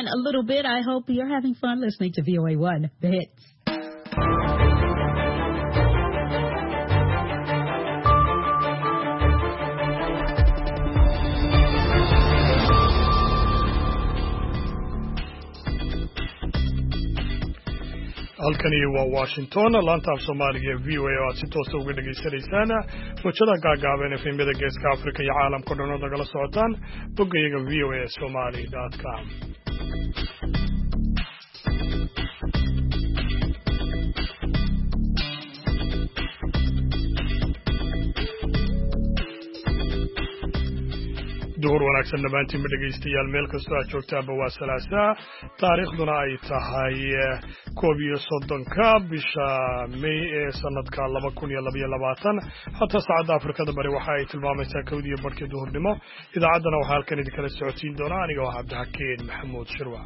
sunshine a little bit. I hope you're having fun listening to VOA1, the hits. halkani waa Washington laanta af Soomaaliga VOA oo si toos ah uga dhageysanaysaan wajada gaagaaban efemada Geeska Afrika iyo caalamka dhan oo nagala socotaan boggayaga voasomali.com. door wanaagsan dhamaantiin dhageystayaal meel kastoo aad joogtaanba waa Salaasaa taariikhduna ay tahay 31 bisha May ee sanadka 2022 hata saacada Afrikada bari waxa ay tilmaamaysaa 1:00 duhurnimo idaacaddana waxa halkan idin kala socotiin doona aniga waa Cabdixakiin Maxamuud Shirwa.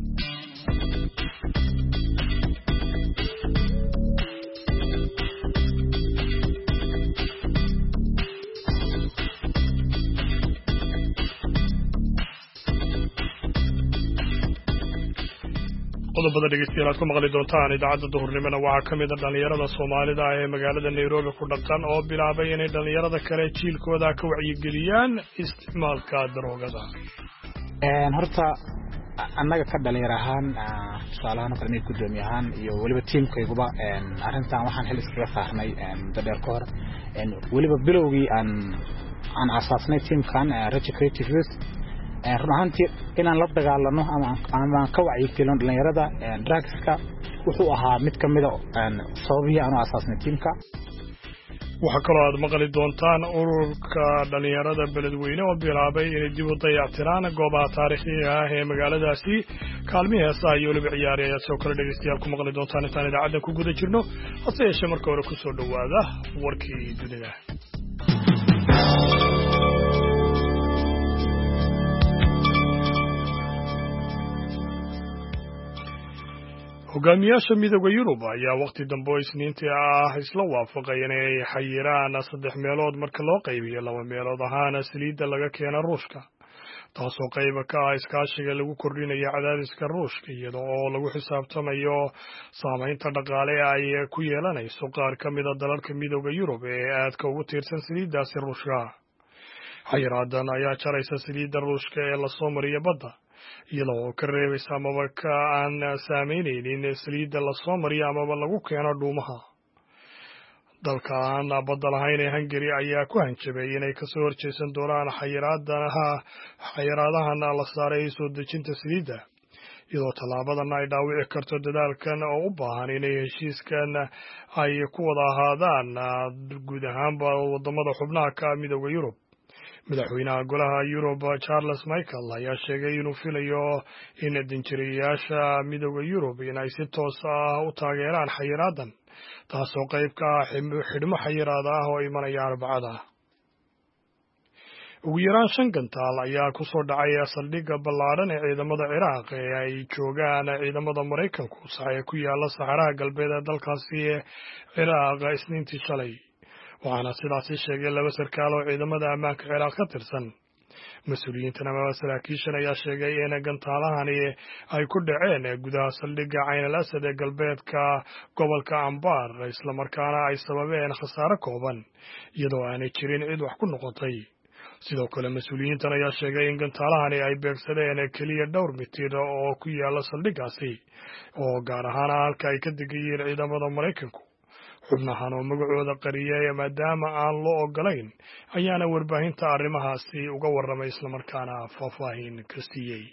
qodobada dhegeystayaal aad ku maqli doontaan idaacadda duhurnimona waxaa ka mid ah dhalinyarada Soomaalida ee magaalada Nairobi ku dhaqan oo bilaabay inay dhalinyarada kale jiilkooda ka wacyigeliyaan isticmaalka daroogada. horta annaga ka dhalinyar ahaan su'aalahan kale mid gudoomiye ahaan iyo waliba teamkayguba arrintan waxaan hel iskaga saarnay dad ka hor waliba bilowgii aan asaasnay teamkan Rich Creative Youth runaantii inaan la dagaalano ama ka wacyigelino dhalinyarada drugska wuxuu ahaa mid kamid ah sababihii aan asaasnay teamka. waxa kale oo aad maqli doontaan ururka dhalinyarada beledweyne oo bilaabay inay dib u dayactiraan goobaha taariikhiga ah ee magaaladaasi kaalmihii heesaha iyo waliba ciyaaraya soo kale dhegeystayaal ku maqli doontaan intaan idaacadda ku guda jirno hase yeeshee marka hore ku soo dhawaada warkii dunida. hogaamiyaasha midowga Yurub ayaa waqti dambe Isniintii ah isla waafaqay inay xayiraan 3 meelood marka loo qaybiyo 2 meelood ahaan saliidda laga keeno Ruushka taasoo qayb ka ah iskaashiga lagu kordhinayo cadaadiska Ruushka iyadoo oo lagu xisaabtamayo saameynta dhaqaale ay ku yeelanayso qaar ka mid ah dalalka midowga Yurub ee aadka ugu tiirsan saliiddaasi Ruushka. xayiraadan ayaa jaraysa saliidda Ruushka ee la soo mariyo badda iyadoo ka reebaysa amaba ka aan saameynaynin saliidda la soo mariyo amaba lagu keeno dhuumaha. dalka aan badda lahayn ee Hungary ayaa ku hanjabay inay kasoo horjeesan doonaan xayiraadahan la saaray soo dejinta saliidda iyadoo tallaabadan ay dhaawici karto dadaalkan oo u baahan inay heshiiskan ay ku wada ahaadaan guud ahaanba wadamada xubnaha ka midowga Yurub. madaxweynaha golaha Yurub Charles Michael ayaa sheegay inuu filayo in danjirayaasha midowga Yurub inay si toos ah u taageeraan xayiraadan taasoo qayb ka ah xidhmo xayiraad ah oo imanaya Arbacada. ugu yaraan 5 gantaal ayaa ku soo dhacay saldhigga ballaaran ee ciidamada Ciraaq ee ay joogaan ciidamada Mareykanku saxay ku yaala saxaraha galbeed ee dalkaasi Ciraaq Isniintii shalay waxaana sidaasi sheegay 2 sarkaal oo ciidamada ammaanka Ciraaq ka tirsan. mas'uuliyiintan ama saraakiishan ayaa sheegay in gantaalahani ay ku dhaceen gudaha saldhigga Cayn al-Asad ee galbeedka gobolka Anbar isla markaana ay sababeen khasaare kooban iyadoo aanay jirin cid wax ku noqotay. sidoo kale mas'uuliyiintan ayaa sheegay in gantaalahani ay beegsadeen kaliya dhowr mitir oo ku yaala saldhiggaasi oo gaar ahaan halka ay ka degayeen ciidamada Mareykanku. xubnahan oo magacooda qariyay maadaama aan loo ogolayn ayaana warbaahinta arrimahaasi uga warramay isla markaana faahfaahin ka siiyay.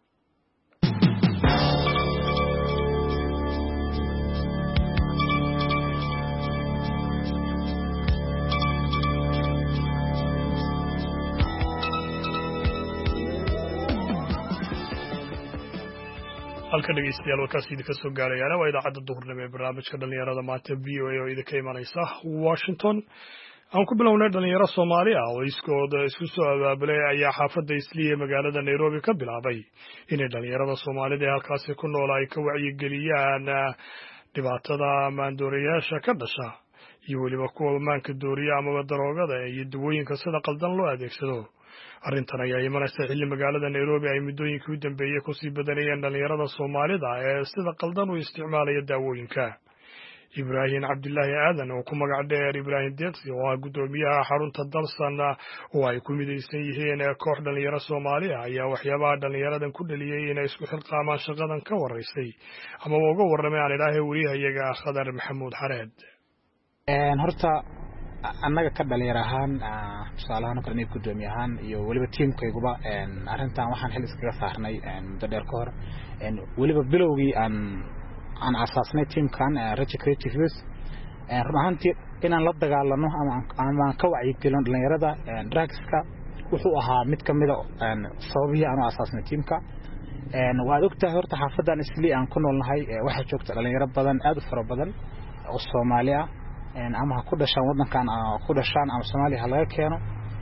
halka dhegeystayaal warkaas idinka soo gaarayana waa idaacadda duhurnimo ee barnaamijka dhalinyarada maanta VOA oo idinka imanaysa Washington. aan ku bilownay dhalinyaro Soomaali ah oo iskooda isku soo abaabulay ayaa xaafadda Islii magaalada Nairobi ka bilaabay inay dhalinyarada Soomaalida halkaasi ku nool ay ka wacyigeliyaan dhibaatada maandooriyaasha ka dhasha iyo waliba kuwa maanka dooriya amaba daroogada iyo dawooyinka sida qaldan loo adeegsado arrintan ayaa imanaysa xilli magaalada Nairobi ay muddooyinkii u dambeeyey kusii badanayeen dhalinyarada Soomaalida ee sida qaldan u isticmaalaya daawooyinka. Ibrahim Cabdullaahi Aadan oo ku magac dheer Ibrahim Deeqsi oo ah gudoomiyaha xarunta Dalsan oo ay ku midaysan yihiin koox dhalinyaro Soomaali ah ayaa waxyaabaha dhalinyaradan ku dhaliyay inay isku xilqaamaan shaqadan ka waraysay ama uga warramay aan ilaahay wariyahayaga Khadar Maxamuud Xareed. Horta annaga ka dhalinyaro ahaan tusaalahaan kale inay gudoomiyahan iyo waliba teamkayguba arrintan waxaan xil iskaga saarnay muddo dheer ka hor waliba bilowgii aan asaasnay teamkan Raja Creative Youth runaantii inaan la dagaalano ama ka wacyigelino dhalinyarada drugska wuxuu ahaa mid kamid ah sababihii aan asaasnay teamka waad ogtahay horta xaafadan Islii aan ku noolnahay waxa joogta dhalinyaro badan aad u fara badan oo Soomaali ah ama ku dhashaan wadankan ku dhashaan ama Soomaaliya laga keeno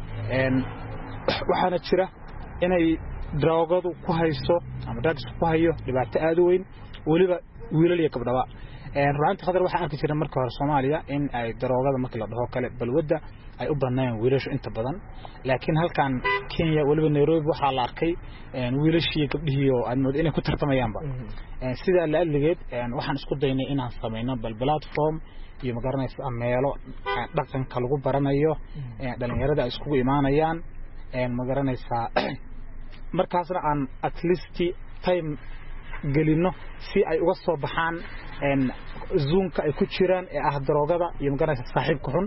waxaana jira inay drogadu ku hayso ama drugs ku hayo dhibaato aad u weyn waliba wiilal iyo gabdhaba runtii Khadar waxa arki jiray markii hore Soomaaliya in ay drogada markii la dhaho kale balwada ay u banaan wiilashu inta badan laakiin halkan Kenya waliba Nairobi waxa la arkay wiilashii gabdhihii oo aan mood inay ku tartamayaanba sida la aligeed waxaan isku daynay inaan sameeyno platform iyo magaranaysa meelo dhaqanka lagu baranayo dhalinyarada isku iimaanayaan magaranaysa markaasna aan at least time gelino si ay uga soo baxaan zoonka ay ku jiraan ee ah drogada iyo magaranaysa saaxiibka xun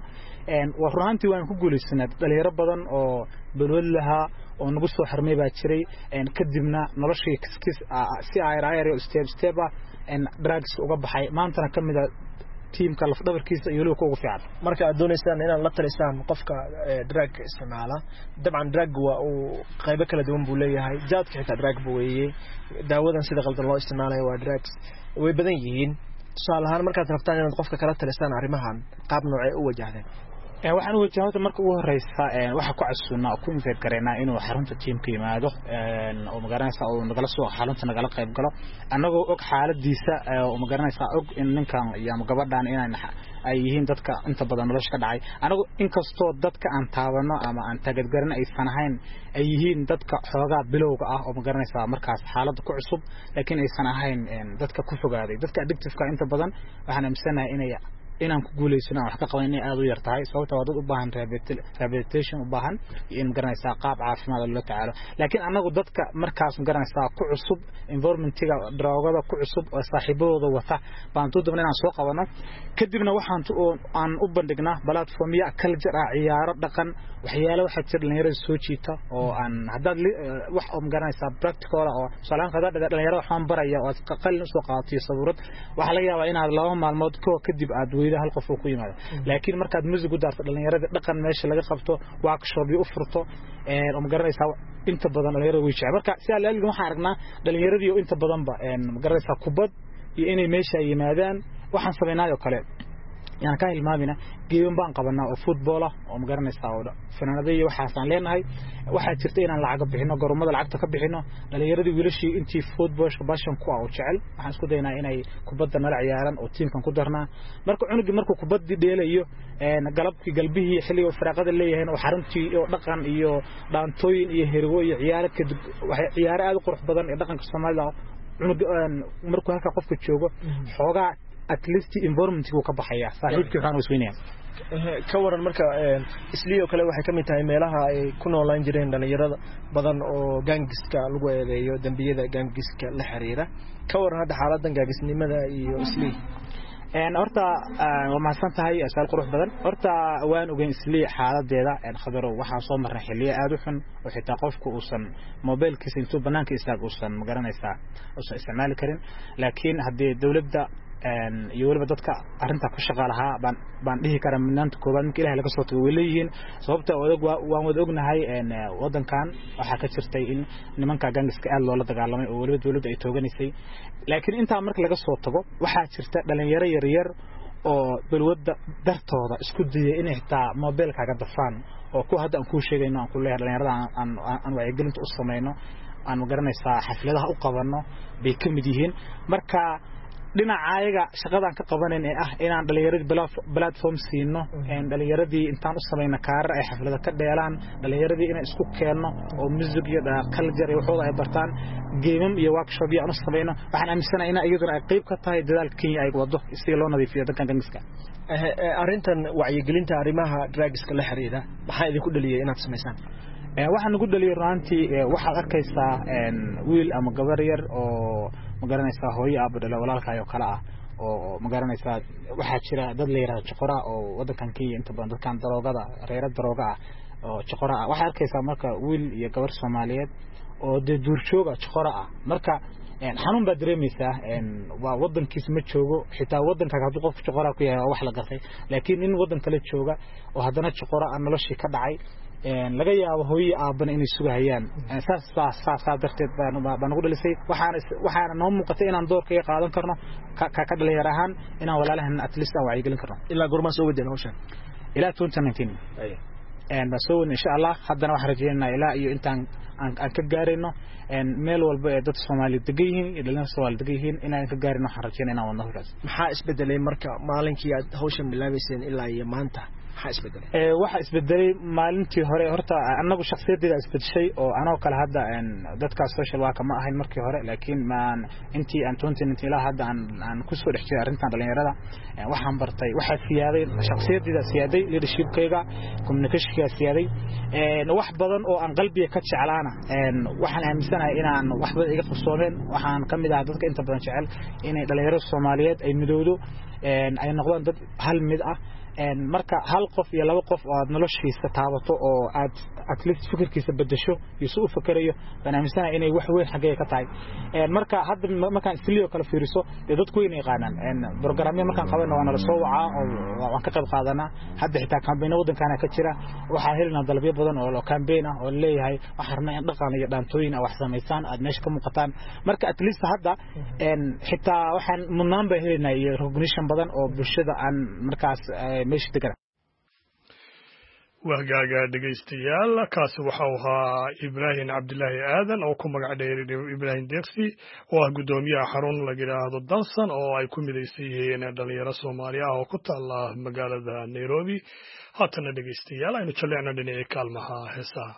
runtii waan ku guuleysnaa dhalinyaro badan oo balwad laha oo nagu soo xirmay baa jiray kadibna noloshii kiskis si ay raayay step drugs uga baxay maantana kamid ah teamka laf dhabarkiisa iyo loo ugu fiican marka aad doonaysaan inaad la talisaan qofka drug isticmaala dabcan drug waa uu qayb kala duwan buu leeyahay jaadka xitaa drug buu weeyay daawadan sida qaldan loo isticmaalayo waa drugs way badan yihiin tusaalahaan markaad rabtaan inaad qofka kala talisaan arrimahan qaab noocee u wajahdeen waxaan wajahada marka ugu horeysa waxa ku casuuna ku invite gareena inuu xarunta teamka yimaado oo magaranaysa oo nagala soo xarunta nagala qayb galo anagoo og xaaladiisa oo magaranaysa og in ninkan iyo gabadhan ay yihiin dadka inta badan nolosha ka dhacay anagu inkastoo dadka aan taabano ama aan tagad garan ay sanahayn ay yihiin dadka xoogaa bilowga ah oo magaranaysa markaas xaalada ku cusub laakiin ay sanahayn dadka ku fogaaday dadka addictive-ka inta badan waxaan aaminsanahay inaan ku guuleysano wax ka qaban inay aad u yar tahay sababtoo dad u baahan rehabilitation u baahan in garanaysa qaab caafimaad loo tacaalo laakiin anagu dadka markaas garanaysa ku cusub environmentiga drogada ku cusub oo saaxiibadooda wata baan doonaa inaan soo qabano kadibna waxaan u bandhignaa platformya culture ciyaaro dhaqan waxyaalo waxa jir dhalinyarada soo jiita oo aan haddaad wax oo garanaysa practical oo salaam ka dhalinyarada waxaan baraya oo qalin soo qaatay sabuurad waxa laga yaabaa inaad laba maalmood kadib aad hal qof oo ku yimaado laakiin markaad music u daarto dhalinyarada dhaqan meesha laga qabto workshop u furto oo magaranaysa inta badan dhalinyarada way jecel marka si aan waxaan aragnaa dhalinyaradii oo inta badan ba magaranaysa kubad iyo inay meesha yimaadaan waxaan sameeynaayo kale يعني كان المامنا جيبن بان قبلنا فوتبولا oo magaranaysa oo fanaanadii waxaan leenahay waxa jirtay inaan lacag bixino garoomada lacagta ka bixino dhalinyaradii wiilashii intii footballka bashan ku oo jecel waxaan isku daynaa inay kubadda nala ciyaaraan oo teamkan ku darnaa marka cunugi markuu kubaddi dheelayo galabkii galbihii xilliga firaaqada leeyahay oo xaruntii oo dhaqan iyo dhaantooyin iyo hergo iyo ciyaaro kadib waxa ciyaaro aad u qurux badan ee dhaqanka Soomaalida cunugi markuu halka qofka joogo xoogaa at least environment uu ka baxaya saaxiibkii waxaan isweynayaa ka waran marka Islii oo kale waxay kamid tahay meelaha ay ku noolaan jireen dhalinyarada badan oo gangiska lagu eedeeyo dambiyada gangiska la xiriira ka waran hadda xaaladdan gangisnimada iyo Islii horta ma santahay asal qurux badan horta waan ogeyn Islii xaaladeeda khadaro waxa soo marnay xilliye aad u xun oo xitaa qofku uusan mobilkiisa intuu banaanka istaag uusan magaranaysa oo isticmaali karin laakiin hadii dawladda iyo waliba dadka arinta ku shaqaalaha baan dhihi karaa midnaanta koobaad markii Ilaahay laga soo tago waleeyihiin sababta waan wada ognahay wadankan waxa ka jirtay in nimanka gangiska aad loola dagaalamay oo waliba dawladda ay tooganisay laakiin inta marka laga soo tago waxa jirta dhalinyaro yar oo balwada dartooda isku dayay in xitaa mobilkaaga dafaan oo ku hadda aan ku sheegayno aan ku leeyahay dhalinyarada aan wacyigelinta u sameeyno aan magaranaysa xafladaha u qabano bay kamid yihiin marka dhinaca ayaga shaqadan ka qabaneen ee ah inaan dhalinyarada platform siino dhalinyaradii intaan u sameeyna kaarar ay xaflada ka dheelaan dhalinyaradii inaan isku keenno oo music iyo culture iyo waxooda ay bartaan geemam iyo workshop iyo aan u sameeyno waxaan aaminsanahay in iyaduna ay qayb ka tahay dadaalka Kenya ay wado si loo nadiifiyo dadkan gangiska arintan wacyigelinta arrimaha drugska la xiriira maxaa idinku dhaliyay inaad sameysaan waxaan ugu dhaliyay runtii waxaad arkaysaa wiil ama gabar yar oo magaranaysa hooyo aab dhalo walaalkaayo kala ah oo magaranaysa waxa jira dad la yiraahdo Chokora oo wadankan Kenya inta badan dadkan daroogada reerad darooga ah oo Chokora waxa arkaysaa marka wiil iyo gabar Soomaaliyeed oo duurjooga Chokora ah marka xanuun baa dareemaysaa waa wadankiisa ma joogo xitaa wadanka haddii qof Chokora ku yahay wax la gartay laakiin in wadan kale jooga oo haddana Chokora aan noloshii ka dhacay laga yaabo hooyo aaban inay sugahayaan saas darteed baan ugu dhalisay waxaana noo muuqatay inaan doorka qaadan karno ka dhalinyar ahaan inaan walaalahan at least aan wacyigelin karno ilaa goorma soo wadeen hawshan ilaa 2019 basoo insha Allah haddana waxaan rajaynaynaa ilaa iyo intaan aan ka gaarayno meel walba ee dad Soomaali degan yihiin ilaa Soomaali degan yihiin inaan ka gaarino waxaan rajaynaynaa inaan wadno hawshaas maxaa isbedelay marka maalinkii aad hawshan bilaabayseen ilaa iyo maanta waxa isbedelay maalintii hore horta anagu shakhsiyadeeda isbedeshay oo anoo kala hadda dadka social work ma ahayn markii hore laakiin maan intii aan 2019 ilaa hadda aan ku soo dhaxjay arintan dhalinyarada waxaan bartay waxa siyaaday shakhsiyadeeda siyaaday leadership-kayga communication-ka siyaaday wax badan oo aan qalbiga ka jeclaana waxaan aaminsanahay inaan waxba iga qabsoomeen waxaan kamid ah dadka inta badan jecel inay dhalinyarada Soomaaliyeed ay midowdo ay noqdaan dad hal mid ah marka hal qof iyo laba qof oo aad noloshiisa taabato oo aad at least fikirkiisa bedesho iyo soo fakarayo baan aaminsanahay inay wax weyn xagee ka tahay marka hadda markaan isliyo kala fiiriso dadku inay yaqaanaan barnaamijyo markaan qabanno waan la soo wacaa oo waan ka qayb qaadanaa hadda xitaa campaign wadankaana ka jira waxa helina dalabyo badan oo campaign ah oo leeyahay waxarna in dhaqan iyo dhaantooyin wax sameeysan aad meesha ka muuqataan marka at least hadda xitaa waxaan mudnaan baa helinaa iyo recognition badan oo bulshada aan markaas meesha degan wahgaaga dhageystayaal kaasi waxa uu ahaa Ibrahim Cabdullaahi Aadan oo ku magac dheer Ibrahim Deeqsi oo ah gudoomiyaha xarun la yiraahdo Dalsan oo ay ku midaysan yihiin dhalinyaro Soomaali ah oo ku taala magaalada Nairobi haatana dhageystayaal aynu jaleecno dhinaca kaalmaha heesaha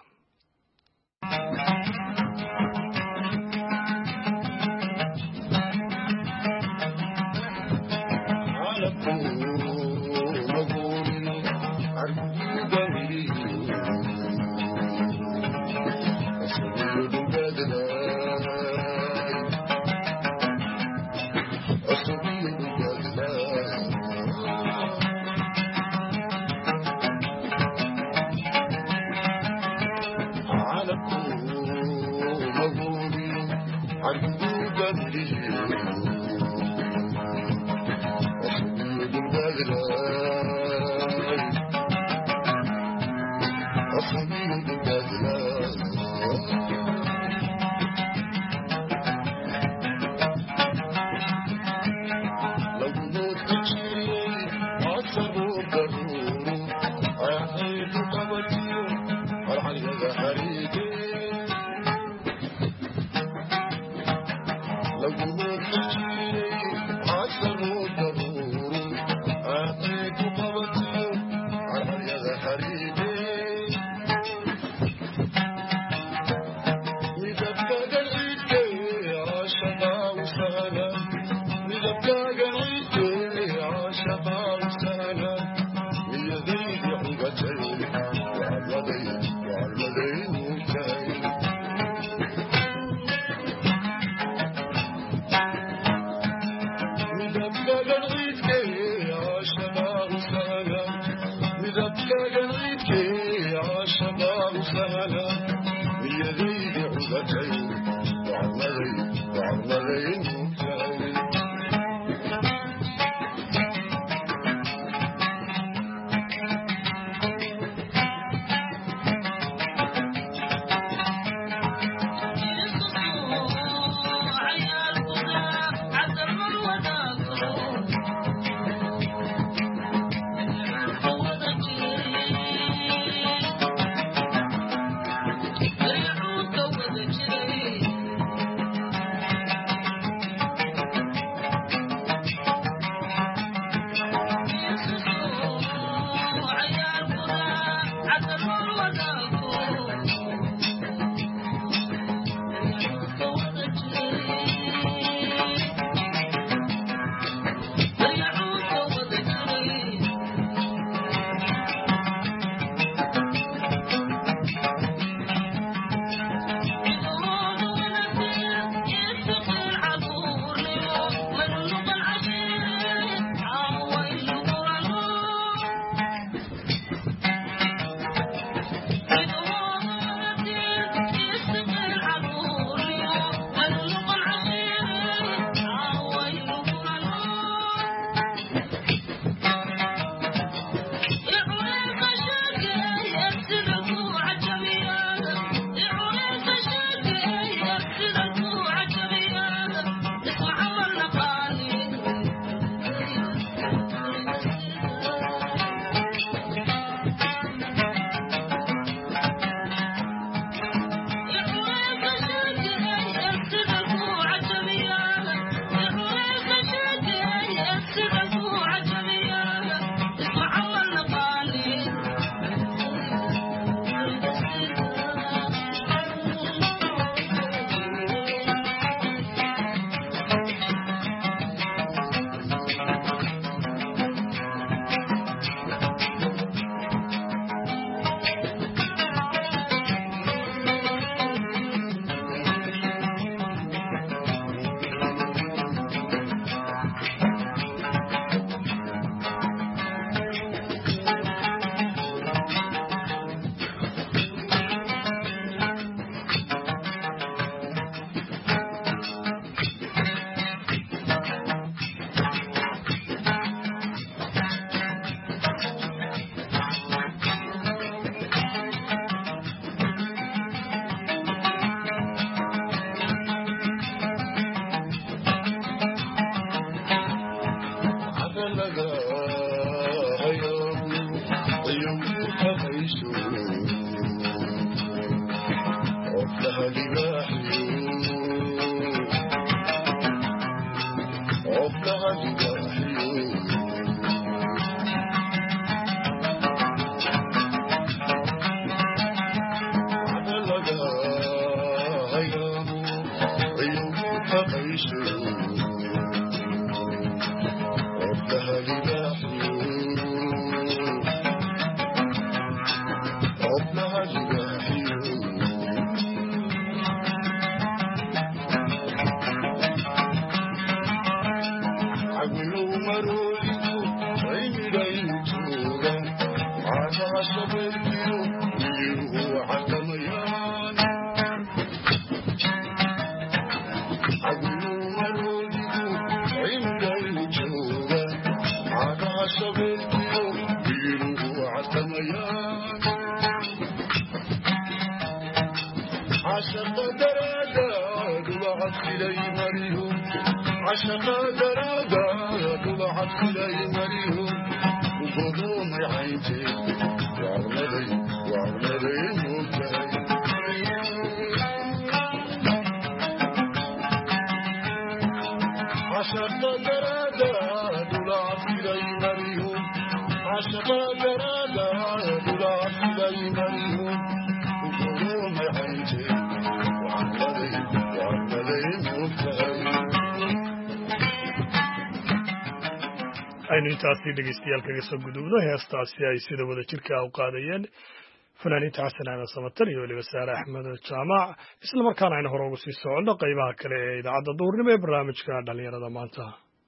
aynu intaasi dhegeystayaal kaga soo gudubno heestaasi ay sida wada jirka u qaadayeen fanaaniinta xasan aadan samatar iyo weliba saare axmed jaamac isla markaana aynu hore ugu sii soconno qaybaha kale ee idaacadda duhurnimo ee barnaamijka dhalinyarada maanta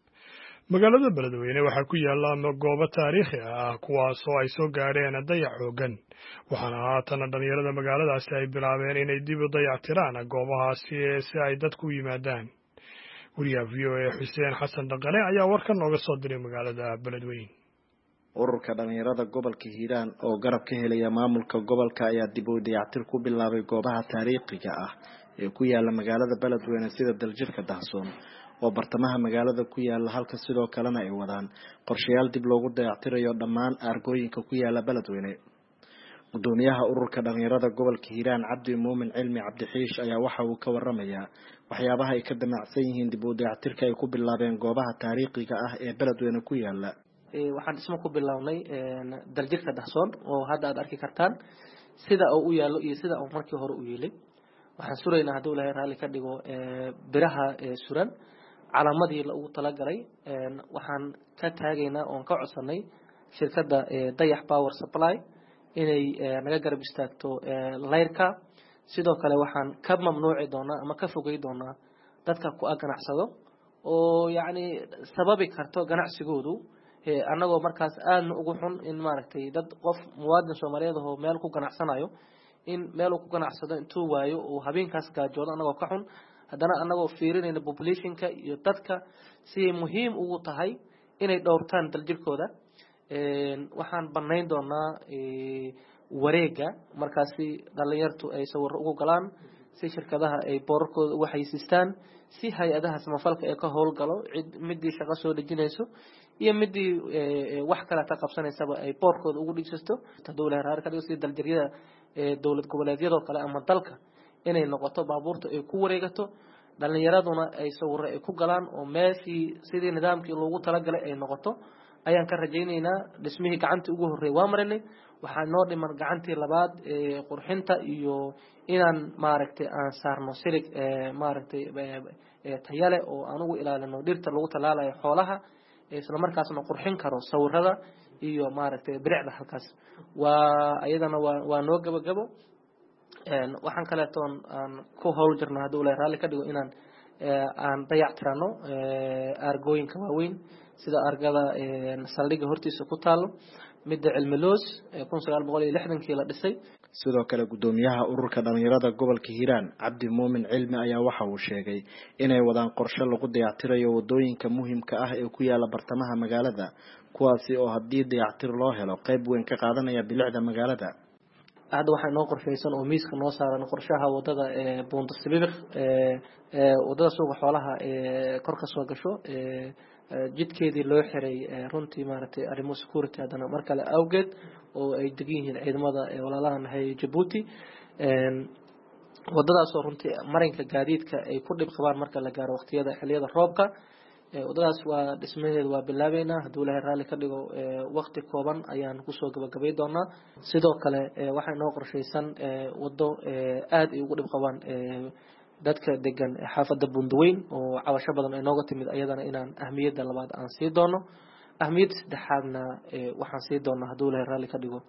magaalada beledweyne waxaa ku yaala goobo taariikhi ah kuwaasoo ay soo gaadheen dayac xoogan waxaana haatana dhalinyarada magaaladaasi ay bilaabeen inay dib u dayactiraan goobahaasi si ay dadku u yimaadaan wariyaha v o a xuseen xasan dhaqane ayaa warkan nooga soo diray magaalada beledweyne ururka dhalinyarada gobolka hiiraan oo garab ka helaya maamulka gobolka ayaa dib u dayactir ku bilaabay goobaha taariikhiga ah ee ku yaala magaalada beledweyne sida daljirka dahsoon oo bartamaha magaalada ku yaala halka sidoo kalena ay wadaan qorshayaal dib loogu dayactirayo dhammaan aargooyinka ku yaala beledweyne gudoomiyaha ururka dhalinyarada gobolka hiiraan cabdi muumin cilmi cabdixiish ayaa waxa uu ka waramayaa waxyaabaha ay ka damacsan yihiin dib u dayactirka ay ku bilaabeen goobaha taariikhiga ah ee beledweyne ku yaala waxaan dhismo ku bilownay daljirka dahsoon oo hadda aad arki kartaan sida uu u yaalo iyo sida uu markii hore u yeelay waxaan suraynaa hadduu ilaahay raalli ka dhigo biraha suran calaamadii ugu talagalay waxaan ka taagaynaa oon ka codsanay shirkadda dayax power supply inay naga garab istaagto layrka sidoo kale waxaan ka mamnuuci doonaa ama ka fogey doonaa dadka ku ganacsado oo yacni sababi karto ganacsigoodu annagoo markaas aadna ugu xun in maaragtay dad qof muwaadin soomaaliyeed oo meel ku ganacsanayo in meel uu ku ganacsado intuu waayo uu habeenkaas gaajoodo annagoo ka xun haddana annagoo fiirinayna populationka iyo dadka si muhiim ugu tahay inay dhowrtaan daljirkooda waxaan banayn doonaa wareega markaasi dhalinyartu ay sawirro ugu galaan si shirkadaha ay boorarkooda ugu xaysiistaan si hay-adaha samafalka ee ka howlgalo midii shaqo soo dejinayso iyo midii wax kale ka qabsanaysaba ay boorkooda ugu dhigsato hadduu ilaahay raar ka dhigo si daljiryada dowlad goboleedyadoo kale ama dalka inay noqoto baabuurta ay ku wareegato dhalinyaraduna ay sawirro ay ku galaan oo meeshii sidii nidaamkii loogu talagalay ay noqoto ayaan ka rajaynaynaa dhismihii gacantii ugu horreeyay waa marinay waxaa noo dhiman gacantii labaad qurxinta iyo inaan maaragtay aan saarno silig maaragtay tayale oo aan ugu ilaalino dhirta lagu talaalayo xoolaha isla markaasna qurxin karo sawirada iyo maaragtay bilicda halkaas waa ayadana waa noo gabagabo waxaan kaleetoon aan ku howl jirnaa hadduu ilaahay raalli ka dhigo inaan aan dayactirano aargooyinka waaweyn sida argada saldhigga hortiisa ku taalo midda cilmiloos 1960kii la dhisay sidoo kale gudoomiyaha ururka dhalinyarada gobolka hiiraan cabdi muumin cilmi ayaa waxa uu sheegay inay wadaan qorshe lagu dayactirayo wadooyinka muhiimka ah ee ku yaala bartamaha magaalada kuwaasi oo haddii dayactir loo helo qayb weyn ka qaadanaya bilicda magaalada hadda waxaa noo qorshaysan oo miiska noo saaran qorshaha wadada buunda sibibiq wadada suuqa xoolaha kor ka soo gasho jidkeedii loo xiray runtii maaragtay arrimo security haddana mar kale awgeed oo ay degan yihiin ciidamada walaalaha nahay Djibouti wadadaasoo runtii marinka gaadiidka ay ku dhib qabaan marka la gaaro waqtiyada xilliyada roobka wadadaas waa dhismaheedu waa bilaabeynaa hadduu ilaahay raalli ka dhigo waqti kooban ayaan kusoo gabagabay doonaa sidoo kale waxay noo qorshaysan wado aad ay ugu dhib qabaan dadka degan xaafadda Bundaweyn oo cabasho badan ay nooga timid ayadana inaan ahmiyadda labaad aan sii doono ahmiyadda saddexaadna waxaan sii doonaa hadduu Ilaahay raalli ka dhigo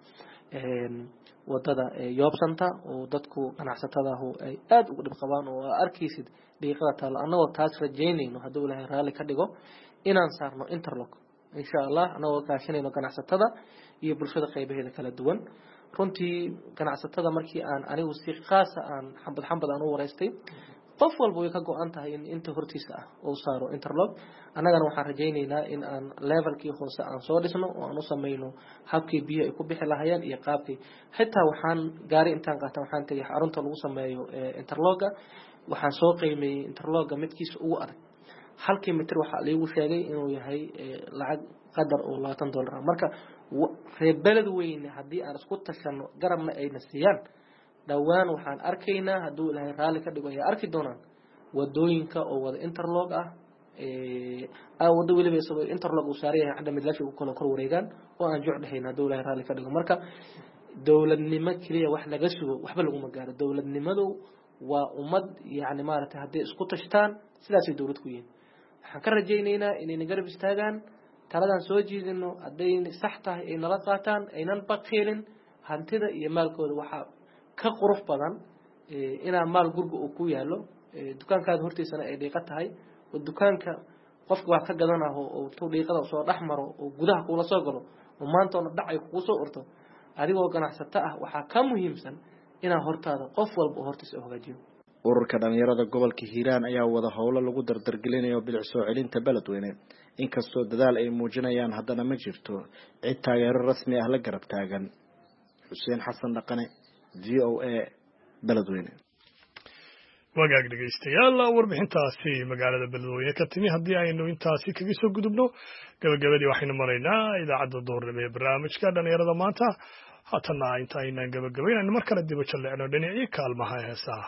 wadada yoobsanta oo dadku ganacsatada ay aad ugu dhib qabaan oo arkaysid dhiiqada taal anagoo taas rajaynayno hadduu Ilaahay raalli ka dhigo inaan saarno interlock insha Allah anagoo kaashanayno ganacsatada iyo bulshada qaybaheeda kala duwan runtii ganacsatada markii aan anigu si khaas aan xambad aan u wareystay qof walba way ka go'an tahay in inta hortiisa ah oo saaro interlock annagana waxaan rajaynaynaa in aan levelkii hoose aan soo dhisno oo aan u sameeyno habkii biyo ay ku bixi lahaayeen iyo qaabkii xitaa waxaan gaari intaan qaatan waxaan tagay xarunta lagu sameeyo interlocka waxaan soo qiimeeyay interlocka midkiisa ugu adag halkii mitir waxa lagu sheegay inuu yahay lacag qadar oo $20 marka reebelad weyn hadii aan isku tashano garabna ayna siiyaan dhawaan waxaan arkaynaa hadduu Ilaahay raalli ka dhigo ay arki doonaan wadooyinka oo wada interlock ah wado waliba isagoo interlock uu saarayahay hadda midlaasha uu kala kor wareegaan oo aan jocdahayn hadduu Ilaahay raalli ka dhigo marka dawladnimo kaliya wax laga sugo waxba lagu magaaro dawladnimadu waa ummad yaani maaragtay hadii isku tashtaan sidaas ay dawlad ku yihiin waxaan ka rajaynaynaa inay garab istaagaan taladan soo jeedino haday sax tahay ay nala qaataan aynan baqeelin hantida iyo maalkooda waxa ka qurux badan inaa maal gurga uu ku yaalo dukaankaada hortiisana ay dhiiqa tahay oo dukaanka qofka wax ka gadanayo oo tuu dhiiqada soo dhaxmaro oo gudaha kula soo galo oo maanta oo dhacay kugu soo urto adigoo ganacsato ah waxa ka muhiimsan inaa hortaada qof walba hortiisa hagaajiyo ururka dhalinyarada gobolka Hiiraan ayaa wada howlo lagu dardargelinayo bilic soo celinta beledweyne inkastoo dadaal ay muujinayaan haddana ma jirto cid taageero rasmi ah la garab taagan Xuseen Xasan Dhaqane VOA beledweyne wagaag dhegeystayaal warbixintaasi magaalada beledweyne ka timi haddii aynu intaasi kaga soo gudubno gabagabadii waxaynu maraynaa idaacadda doornimo ee barnaamijka dhalinyarada maanta haatana intaynaan gabagabaynayno mar kale dib u jalleecno dhinacii kaalmaha heesaha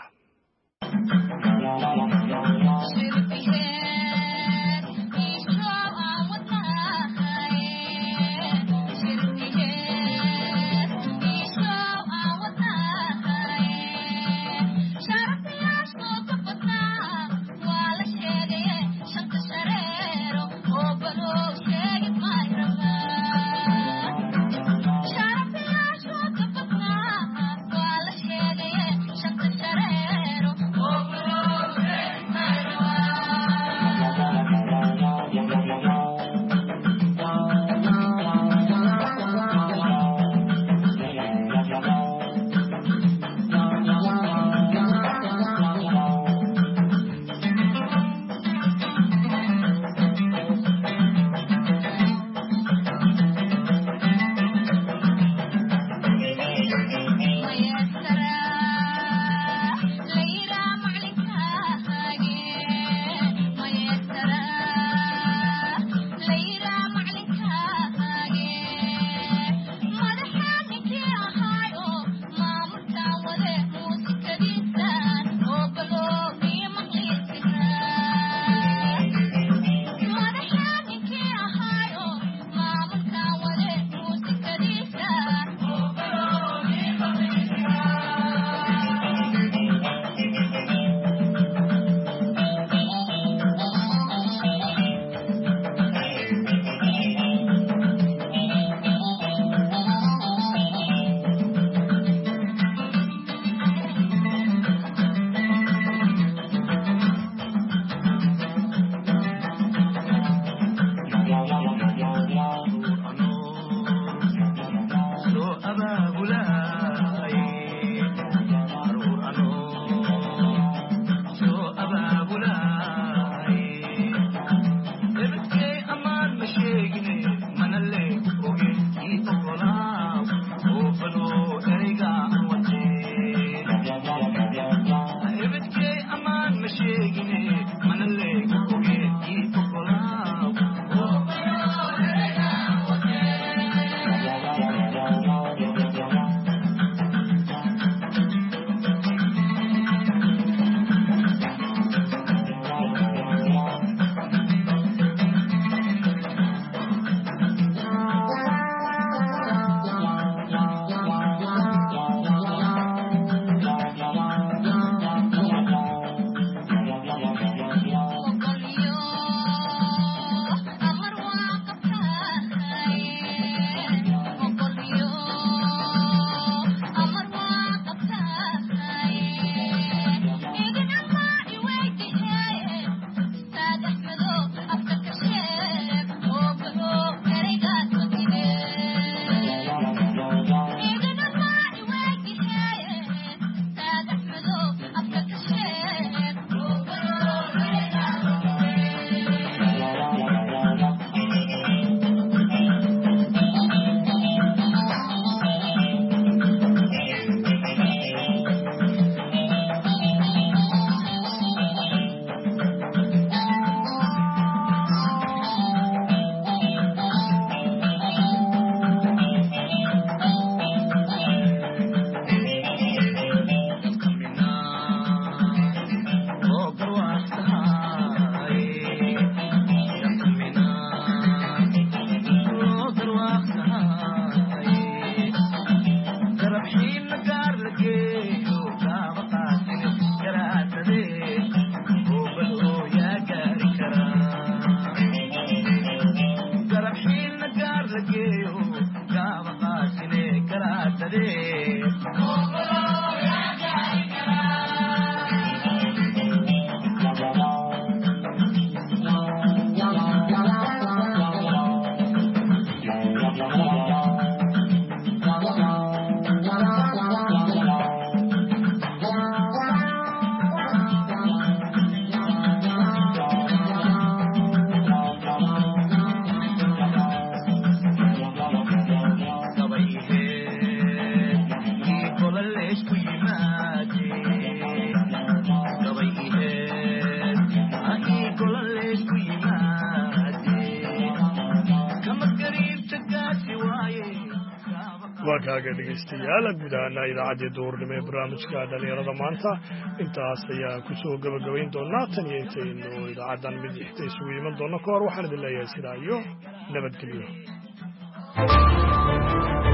waa kaaga dhegaystayaal guud ahaan idaacadii duhurnimo ee barnaamijka dhalinyarada maanta intaas ayaa kusoo gabagabayn doonaa tan iyo intaynu idaacadan mid xigta isugu iman doono ka hor waxaan idin leeyahay sidaa iyo nabadgelyo